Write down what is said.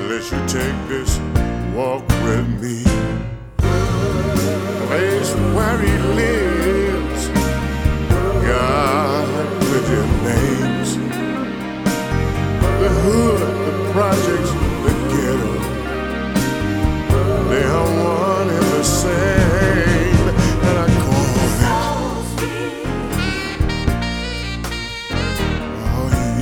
let you take this walk with me. Place where he lives, God, with your names. The hood, the projects,